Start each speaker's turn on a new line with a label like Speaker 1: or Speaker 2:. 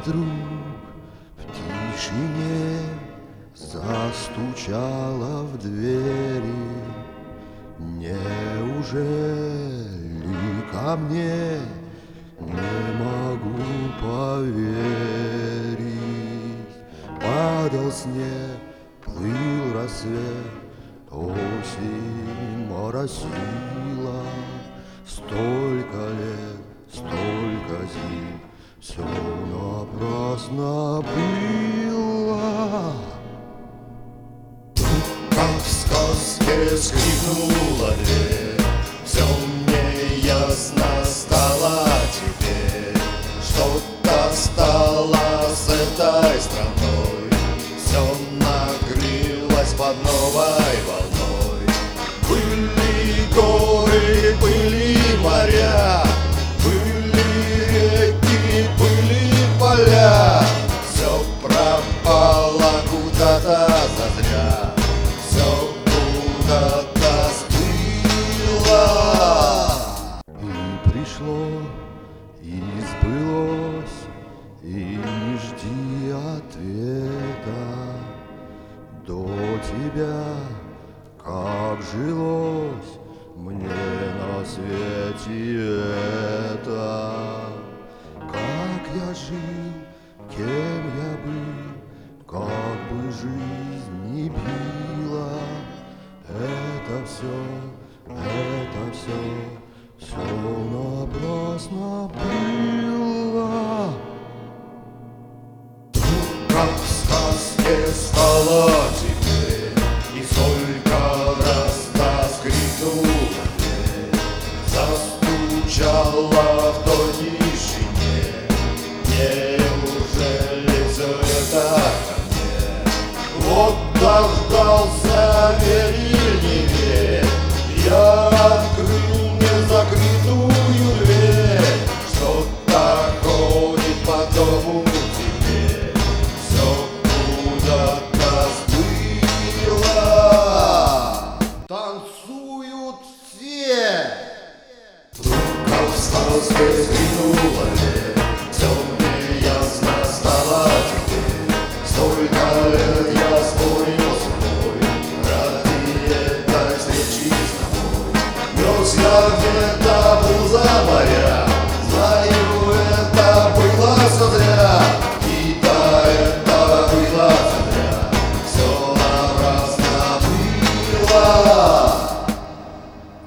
Speaker 1: вдруг в тишине застучала в двери. Неужели ко мне? Не могу поверить. Падал снег, плыл рассвет, осень моросила. Столько лет, столько зим, все напрасно было.
Speaker 2: Как в сказке скрипнула дверь, все мне ясно стало теперь. Что-то стало с этой страной, все накрылось под новой волной. Были горы, были моря, были реки, были поля. Все пропало куда-то зазря, все куда-то сбыло.
Speaker 1: И пришло, и сбылось, и не жди ответа. До тебя как жилось мне на свете это. Как я жил, кем я был, как бы жизнь ни била. Это все напрасно было.
Speaker 2: Как в сказке стало теперь, и сколько раз скрипнула дверь, застучала в той тишине. Неужели все это ко мне? Вот дождался, верь или не верь, я открыл незакрытую дверь. Что-то ходит по дому теперь, все куда-то сбыло.
Speaker 1: Танцуют все.
Speaker 2: Как в сказке сгинула лет,